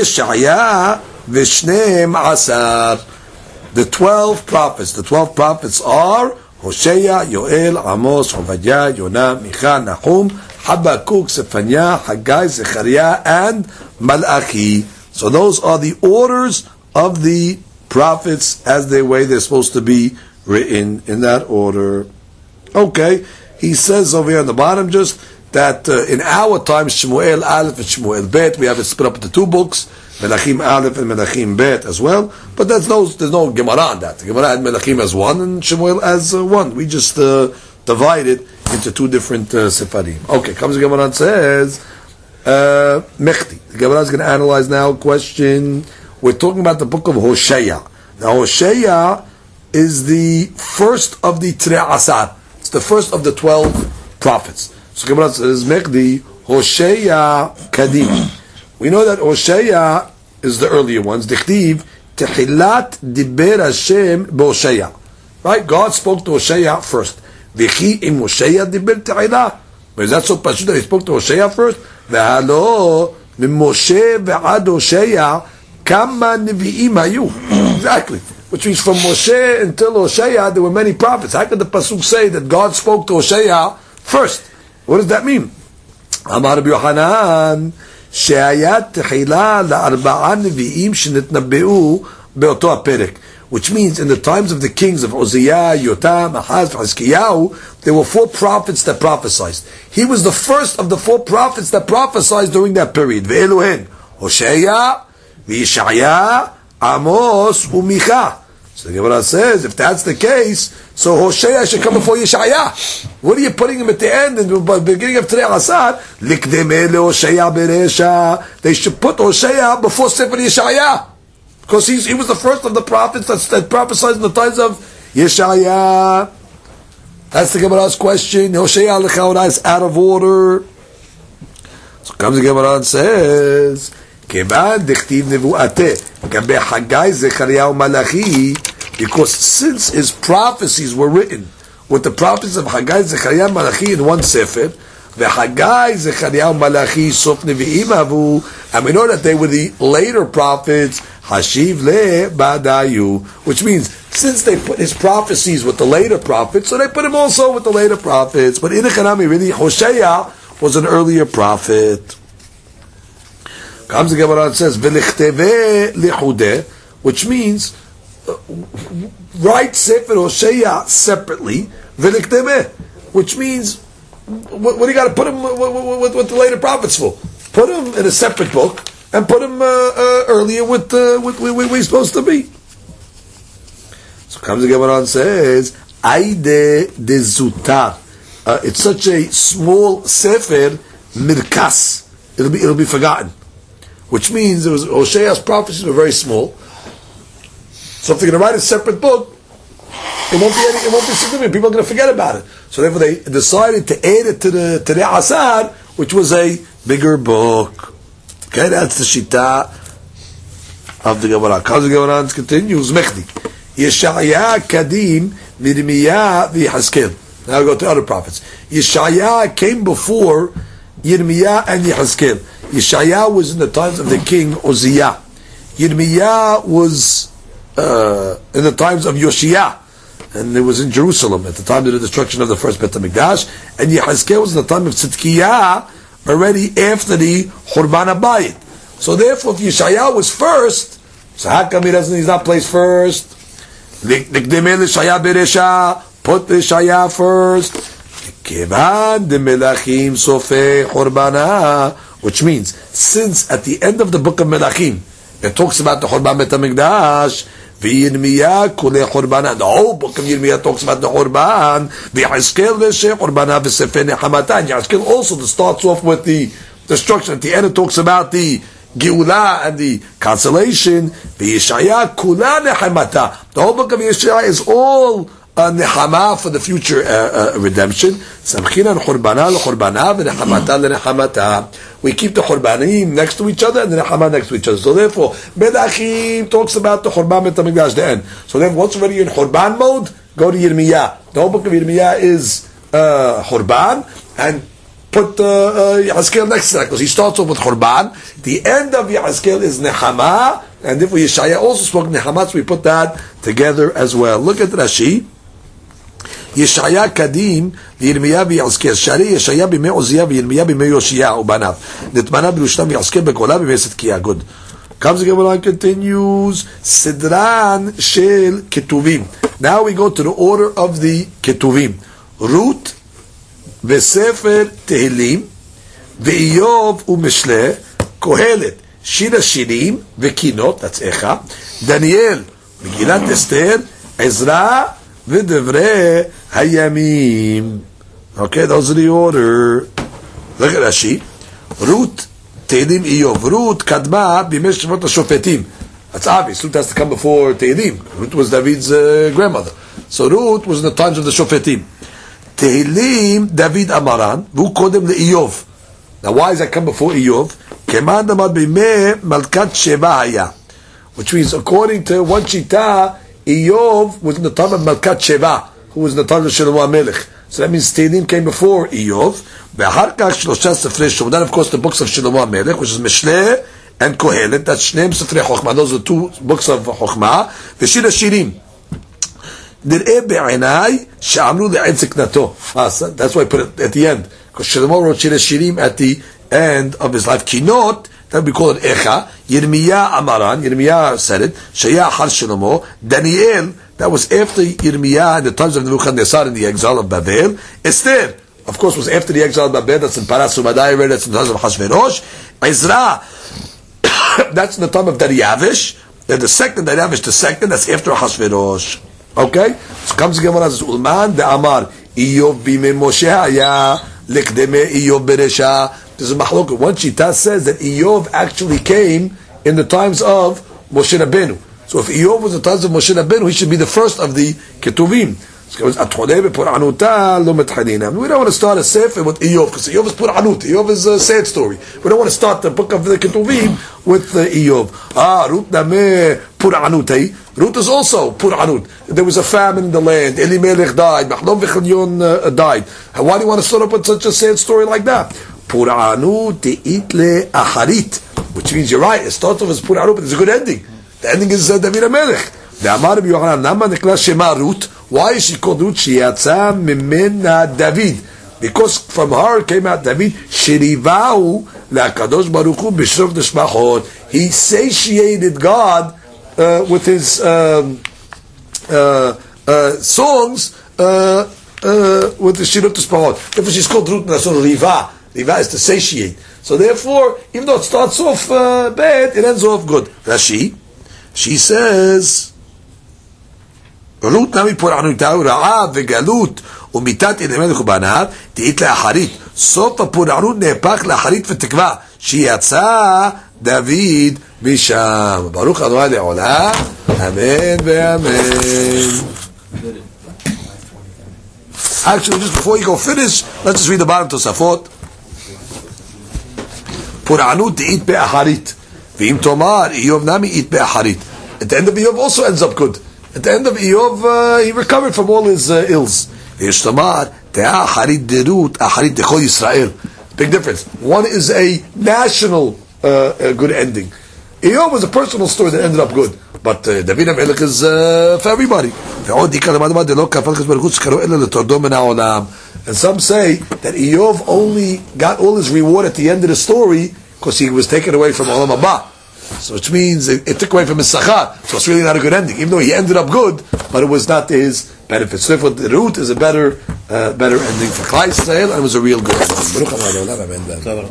ישעיה ושנים עשר. The twelve prophets, the twelve prophets are Hosea, Yoel, Amos, Obadiah, Yonah, Micha, Nahum, Habakkuk, Zephaniah, Haggai, Zechariah, and Malachi. So those are the orders of the prophets as the way they're supposed to be written in that order. Okay. He says over here on the bottom just that uh, in our time, Shmuel Aleph and Shmuel Bet, we have it split up into two books, Melachim Aleph and Melachim Bet as well. But there's no there's no Gemara on that. The Gemara had Melachim as one and Shmuel as uh, one. We just uh, divide it into two different uh, Sefarim. Okay, comes the Gemara and says, uh, Mechti. The Gemara is going to analyze now a question. We're talking about the book of Hosea. Now Hosea is the first of the Trei Asar. It's the first of the twelve prophets. So Gemara says, Mechdi, Hosea Kadim. We know that Hosea is the earlier ones. Dichtiv, Tehilat Diber Hashem B'Hosea. Right? God spoke to Hosea first. V'chi im Hosea Diber Tehilah. But is that so pashut that he spoke to Hosea first? V'halo, Moshe v'ad Hosea, kama nevi'im hayu. Exactly. Which means from Moshe until Hosea, there were many prophets. How could the pasuk say that God spoke to Hosea first? What does that mean? Amar Rabbi Yochanan, she'ayat tehila la'arba'a nevi'im shenitnabbe'u be'oto ha'perek. Which means in the times of the kings of Uzziah, Yotam, Ahaz, Hizkiyahu, there were four prophets that prophesied. He was the first of the four prophets that prophesied during that period. Ve'eluhen, Hosea, V'Yishaya, Amos, Umicha. So the Gemara says, if that's the case, so Hosea should come before Yeshaya. What are you putting him at the end, in the beginning of Trei Asar? Likdeme leHosea beresha. They should put Hosea before Sefer Yeshaya. Because he's, he was the first of the prophets that, that prophesied in the times of Yeshaya. That's the Gemara's question. Hosea l'chaura is out of order. So comes the Gemara and says, Kevan dichtiv nevu'ateh gabe Haggai, Zechariah, Malachi, because since his prophecies were written with the prophets of Haggai, Zechariah, Malachi in one sefer, the Haggai, Zechariah, Malachi, Sof Nevi'im Avu, and we know that they were the later prophets, Hashiv Le Badayu, which means since they put his prophecies with the later prophets, so they put him also with the later prophets. But in Echanami, really, Hosea was an earlier prophet. Comes the Gemara and says, V'lichteve lichudeh, which means uh, write Sefer Hosea separately, V'lichteve, which means what, what do you got to put him with, with, with the later prophets for? Put him in a separate book and put him uh, uh, earlier with, uh, with, with where he's supposed to be. So comes the Gemara and says, Aide de Zutar. Uh, it's such a small sefer, mirkas. It'll be it'll be forgotten. Which means it was Hosea's prophecies were very small. So if they're going to write a separate book, it won't be any, it won't be significant. People are going to forget about it. So therefore, they decided to add it to the to the Asar, which was a bigger book. Okay, that's the shita of the Gemara. Comes the Gemara and continues. Mechdi Yeshaya Kadim Yirmiyah v'Yechezkel. Now we go to other prophets. Yeshaya came before Yirmiyah and Yechezkel. Yeshaya was in the times of the king Uzziah. Yirmiyah was uh, in the times of Yoshia, and it was in Jerusalem at the time of the destruction of the first Beit HaMikdash. And Yechezkel was in the time of Tzidkiyah, already after the Churban HaBayit. So therefore, if Yeshaya was first, so how come he doesn't? He's not placed first. Nikdemei l'Yeshaya beresha. Put Yeshaya first. Kevan de Melachim sofei Churbana, which means since at the end of the book of Melachim it talks about the Churban Beit HaMikdash, v'Yirmiyah kulei Churbana. The whole book of Yirmiyah talks about the Churban. V'Yechezkel v'Shei Churbana v'Sefei Nechamata. And Yechezkel also starts off with the destruction. At the end it talks about the Geulah and the consolation. V'Yeshaya kula Nechamata. The whole book of Yeshaya is all uh, Nechama for the future uh, uh, redemption. Samchina l'Churbana l'Churbana v'Nechamata l'Nechamata. We keep the Churbanim next to each other and the Nechama next to each other. So therefore, Melachim talks about the Churban Beit HaMikdash, the end. So then, what's already in Churban mode? Go to Yirmiyah. The whole book of Yirmiyah is uh, Churban, and put uh, uh, Yechezkel next to that, because he starts off with Churban. The end of Yechezkel is Nechama, and if we Yeshaya also spoke Nechama, so we put that together as well. Look at Rashi. Yeshaya Kadim Yirmiyah v'Yechezkel. Shari Yeshaya b'mei Uzziah v'Yirmiyah b'mei Yoshia ubanav. Nitmana b'Yerushalayim v'Yechezkel b'Geulah b'mei Tzidkiyah. Good. Comes again when continues. Sidran shel Ketuvim. Now we go to the order of the Ketuvim. Ruth v'Sefer Tehillim v'Iyov u'Mishleh Kohelet Shir Hashirim v'Kinot. That's Echa. Daniel Megillat Esther Ezra v'Devrei Hayamim. Okay, those are the order. Look at Rashi. Ruth, Tehillim, Iyov. Ruth kadma b'mei Shemot HaShofetim. That's obvious. Ruth has to come before Tehillim. Ruth was David's uh, grandmother. So Ruth was in the times of the Shofetim. Tehillim, David Amaran, v'hu kodem le'Iyov. Now why does that come before Iyov? Keman damad b'mei Malkat Sheva haya. Which means, according to one Shita, Iyov was in the time of Malkat Sheva, who was in the time of Shlomo HaMelech. So that means Tehillim came before Iyov. Ve'achar kach shlosha sefrei Shlomo. Then of course the books of Shlomo HaMelech, which is Mishleh and Kohelet. That's Shneim Sefrei Chochmah. Those are two books of Chochmah. Ve'shir Hashirim. Nir'eh be'einai she'amru le'ed ziknato. That's why I put it at the end, because Shlomo wrote Shir Hashirim at the end of his life. Kinot, that we call it Echa. Yirmiyah Amaran, Yirmiyah said it. Shaya Har Shlomo. Daniel, that was after Yirmiyah in the times of Nebuchadnezzar in the exile of Babel. Esther, of course, was after the exile of Babel. That's in Paras Umadai, that's in the times of Hashverosh. Ezra, that's in the time of Dariavish. Then the second Dariavish, the second, that's after Hashverosh. Okay? So comes the Gemara says, Ulman de Amar, Iyov bime Moshe haya, lekdeme Iyov beresha. There's a mahlok. One Shita says that Iyov actually came in the times of Moshe Rabbeinu. So if Iyov was the times of Moshe Rabbeinu, he should be the first of the Ketuvim. We don't want to start a sefer with Iyov, because Iyov is Puranut. Iyov is a sad story. We don't want to start the book of the Ketuvim with uh, Iyov. Ah, Ruth Nameh Puranut. Ruth is also Puranut. There was a famine in the land. Elimelech died. Machlon v'Chilyon uh, died. Why do you want to start up with such a sad story like that? Puranut itle acharit, which means you're right. It starts off as Puranut, but it's a good ending. The ending is uh, David HaMelech. The Amar Rabbi Yochanan, Nama Nikla Shema Ruth. Why is she called Ruth? She yatsa mimena David, because from her came out David. Shirivau leHakadosh Baruch Hu b'shrof deshmachot. He satiated God uh, with his um, uh, uh, songs uh, uh, with the shirot deshmachot. Therefore, she's called Ruth Nason Riva. Riva is to satiate. So therefore, even though it starts off uh, bad, it ends off good. Rashi, she says. Ruth nami puranutahu ra'ah v'galut umitat Elimelech ubanav ti'it le'acharit. Sof ha'puranut ne'epach le'acharit v'tekva sheyatsa David misham. Baruch Adonai le'olam. Amen ve'amen. Actually, just before you go finish, let's just read the bottom Tosafot. Puranut ti'it be'acharit v'im tomar Iyov nami it be'acharit. At the end of Iyov also ends up good. At the end of Eov, uh, he recovered from all his uh, ills. Big difference. One is a national uh, a good ending. Eov was a personal story that ended up good. But uh, David HaMelech is uh, for everybody. And some say that Eov only got all his reward at the end of the story because he was taken away from Olam Haba. So which means it, it took away from his sachar. So it's really not a good ending. Even though he ended up good, but it was not to his benefit. So therefore the root is a better uh, better ending for Klal Yisrael, and it was a real good ending.